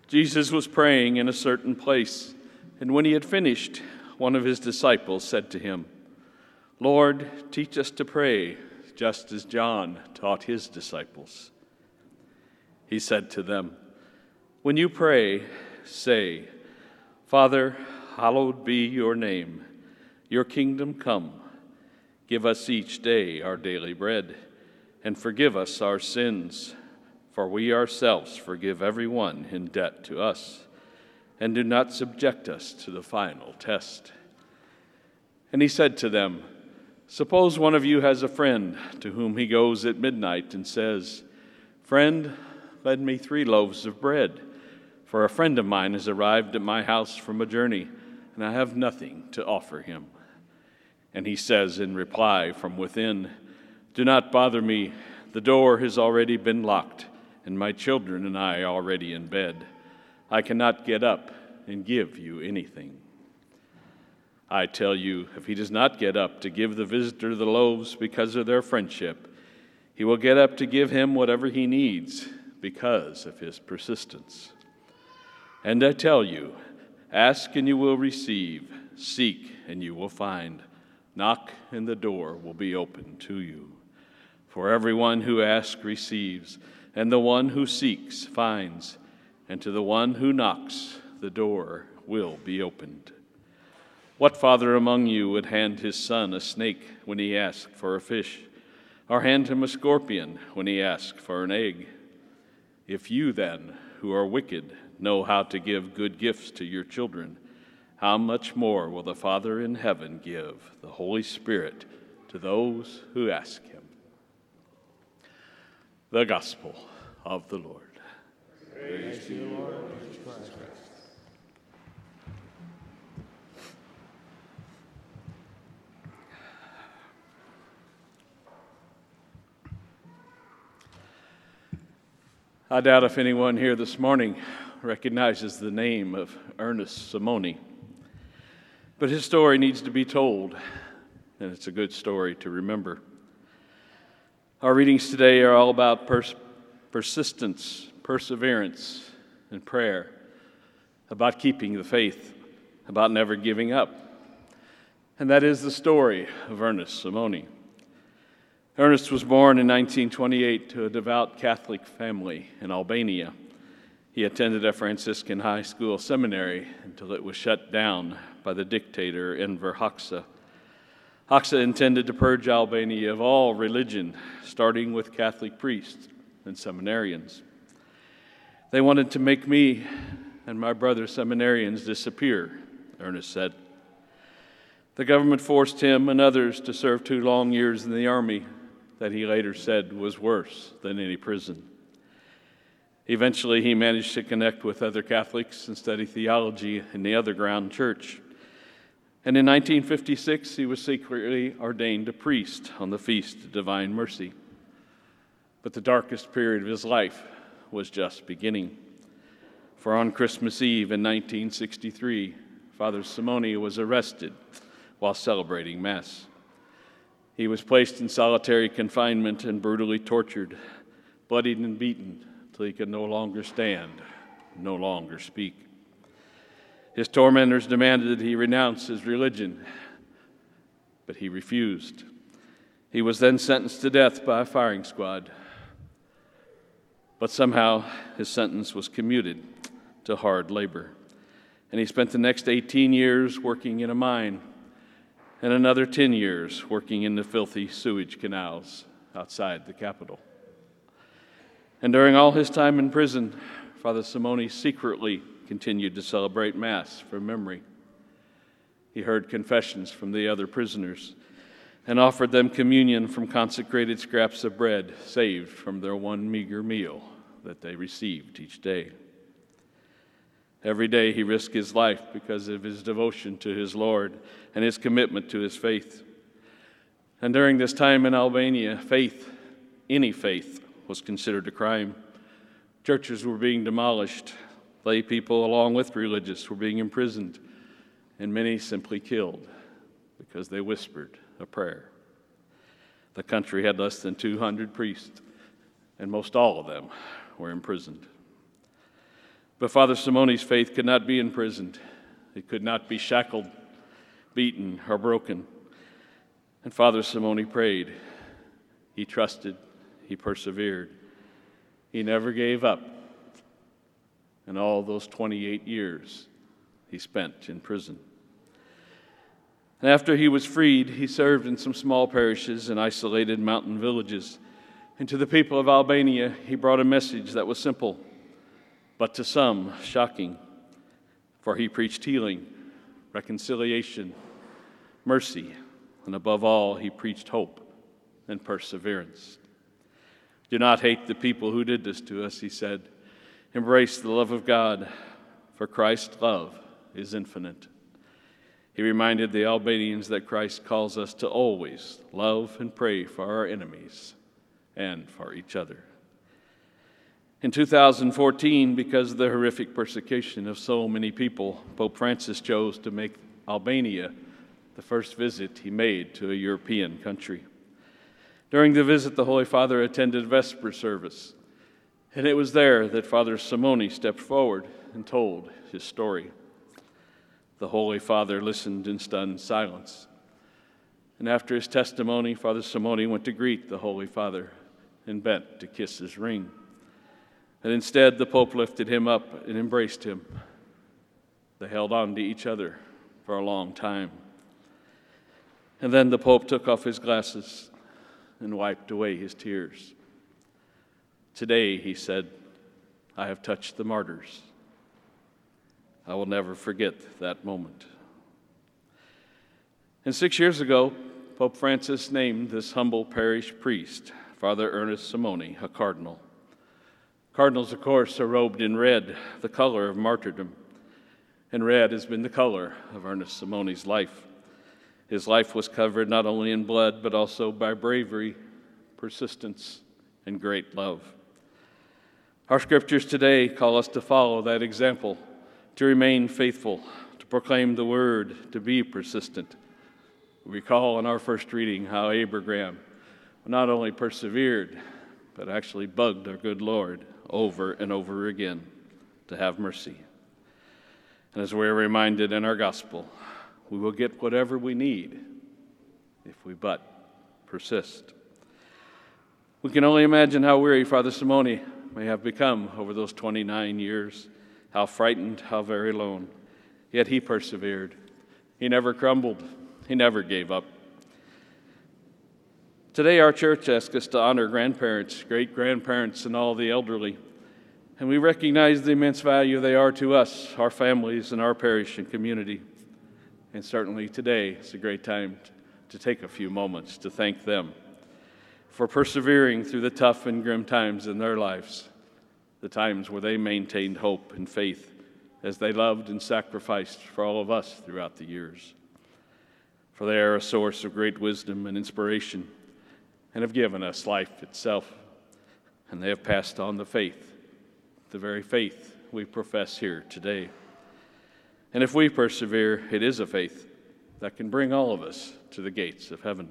Jesus was praying in a certain place, and when he had finished, one of his disciples said to him, "Lord, teach us to pray, just as John taught his disciples." He said to them, "When you pray, say, 'Father, hallowed be your name. Your kingdom come. Give us each day our daily bread, and forgive us our sins, for we ourselves forgive everyone in debt to us. And do not subject us to the final test.'" And he said to them, "Suppose one of you has a friend to whom he goes at midnight and says, 'Friend, lend me 3 loaves of bread, for a friend of mine has arrived at my house from a journey, and I have nothing to offer him.' And he says in reply from within, 'Do not bother me. The door has already been locked, and my children and I are already in bed. I cannot get up and give you anything.' I tell you, if he does not get up to give the visitor the loaves because of their friendship, he will get up to give him whatever he needs because of his persistence. And I tell you, ask and you will receive, seek and you will find, knock and the door will be opened to you. For everyone who asks receives, and the one who seeks finds, and to the one who knocks the door will be opened. What father among you would hand his son a snake when he asks for a fish, or hand him a scorpion when he asks for an egg? If you then, who are wicked, know how to give good gifts to your children, how much more will the Father in heaven give the Holy Spirit to those who ask him?" The Gospel of the Lord. Praise to you, Lord Jesus Christ. I doubt if anyone here this morning recognizes the name of Ernest Simone, but his story needs to be told, and it's a good story to remember. Our readings today are all about persistence, perseverance, and prayer, about keeping the faith, about never giving up. And that is the story of Ernest Simone. Ernest was born in 1928 to a devout Catholic family in Albania. He attended a Franciscan high school seminary until it was shut down by the dictator Enver Hoxha. Hoxha intended to purge Albania of all religion, starting with Catholic priests and seminarians. "They wanted to make me and my brother seminarians disappear," Ernest said. The government forced him and others to serve 2 long years in the army that he later said was worse than any prison. Eventually, he managed to connect with other Catholics and study theology in the underground church. And in 1956, he was secretly ordained a priest on the Feast of Divine Mercy. But the darkest period of his life was just beginning. For on Christmas Eve in 1963, Father Simone was arrested while celebrating Mass. He was placed in solitary confinement and brutally tortured, bloodied and beaten till he could no longer stand, no longer speak. His tormentors demanded that he renounce his religion, but he refused. He was then sentenced to death by a firing squad. But somehow his sentence was commuted to hard labor, and he spent the next 18 years working in a mine and another 10 years working in the filthy sewage canals outside the capital. And during all his time in prison, Father Simone secretly continued to celebrate Mass from memory. He heard confessions from the other prisoners and offered them communion from consecrated scraps of bread saved from their one meager meal that they received each day. Every day he risked his life because of his devotion to his Lord and his commitment to his faith. And during this time in Albania, faith, any faith, was considered a crime. Churches were being demolished. Lay people, along with religious, were being imprisoned, and many simply killed because they whispered a prayer. The country had less than 200 priests, and most all of them were imprisoned. But Father Simone's faith could not be imprisoned. It could not be shackled, beaten, or broken. And Father Simone prayed. He trusted. He persevered. He never gave up. And all those 28 years he spent in prison. And after he was freed, he served in some small parishes and isolated mountain villages. And to the people of Albania, he brought a message that was simple, but to some, shocking. For he preached healing, reconciliation, mercy, and above all, he preached hope and perseverance. Do not hate the people who did this to us, he said. Embrace the love of God, for Christ's love is infinite. He reminded the Albanians that Christ calls us to always love and pray for our enemies and for each other. In 2014, because of the horrific persecution of so many people, Pope Francis chose to make Albania the first visit he made to a European country. During the visit, the Holy Father attended Vesper service, and it was there that Father Simone stepped forward and told his story. The Holy Father listened in stunned silence. And after his testimony, Father Simone went to greet the Holy Father and bent to kiss his ring. And instead, the Pope lifted him up and embraced him. They held on to each other for a long time. And then the Pope took off his glasses and wiped away his tears. Today, he said, I have touched the martyrs. I will never forget that moment. And 6 years ago, Pope Francis named this humble parish priest, Father Ernest Simone, a cardinal. Cardinals, of course, are robed in red, the color of martyrdom. And red has been the color of Ernest Simone's life. His life was covered not only in blood, but also by bravery, persistence, and great love. Our scriptures today call us to follow that example, to remain faithful, to proclaim the word, to be persistent. We recall in our first reading how Abraham not only persevered, but actually bugged our good Lord over and over again to have mercy. And as we're reminded in our gospel, we will get whatever we need if we but persist. We can only imagine how weary Father Simone may have become over those 29 years, how frightened, how very alone. Yet he persevered. He never crumbled. He never gave up. Today, our church asks us to honor grandparents, great-grandparents, and all the elderly. And we recognize the immense value they are to us, our families, and our parish and community. And certainly today, it's a great time to take a few moments to thank them for persevering through the tough and grim times in their lives, the times where they maintained hope and faith as they loved and sacrificed for all of us throughout the years. For they are a source of great wisdom and inspiration and have given us life itself. And they have passed on the faith, the very faith we profess here today. And if we persevere, it is a faith that can bring all of us to the gates of heaven.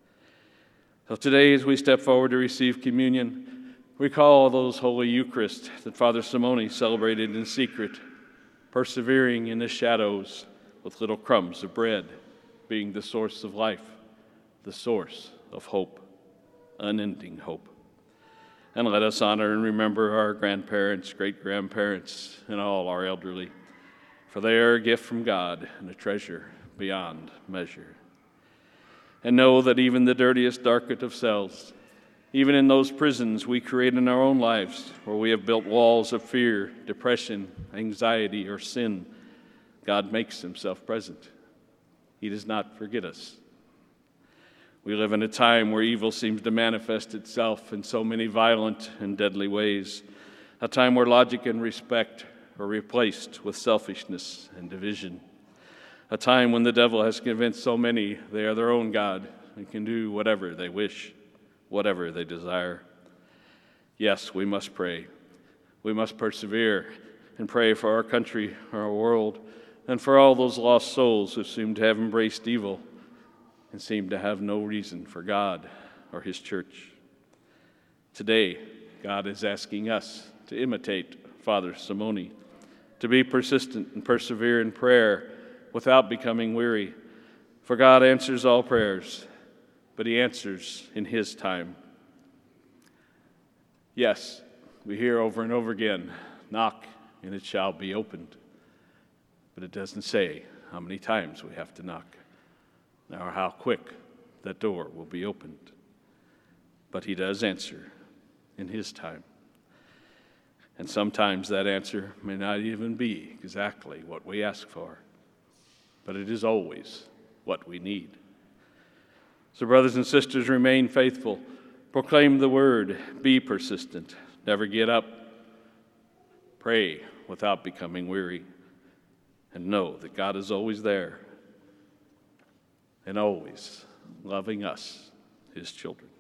So today, as we step forward to receive communion, recall those Holy Eucharist that Father Simone celebrated in secret, persevering in the shadows with little crumbs of bread, being the source of life, the source of hope, unending hope. And let us honor and remember our grandparents, great-grandparents, and all our elderly, for they are a gift from God and a treasure beyond measure. And know that even the dirtiest, darkest of cells, even in those prisons we create in our own lives, where we have built walls of fear, depression, anxiety, or sin, God makes himself present. He does not forget us. We live in a time where evil seems to manifest itself in so many violent and deadly ways, a time where logic and respect are replaced with selfishness and division, a time when the devil has convinced so many they are their own God and can do whatever they wish, whatever they desire. Yes, we must pray. We must persevere and pray for our country, our world, and for all those lost souls who seem to have embraced evil and seem to have no reason for God or his church. Today, God is asking us to imitate Father Simone to be persistent and persevere in prayer without becoming weary. For God answers all prayers, but He answers in His time. Yes, we hear over and over again, knock and it shall be opened. But it doesn't say how many times we have to knock, or how quick that door will be opened. But He does answer in His time. And sometimes that answer may not even be exactly what we ask for, but it is always what we need. So, brothers and sisters, remain faithful. Proclaim the word. Be persistent. Never get up. Pray without becoming weary. And know that God is always there and always loving us, His children.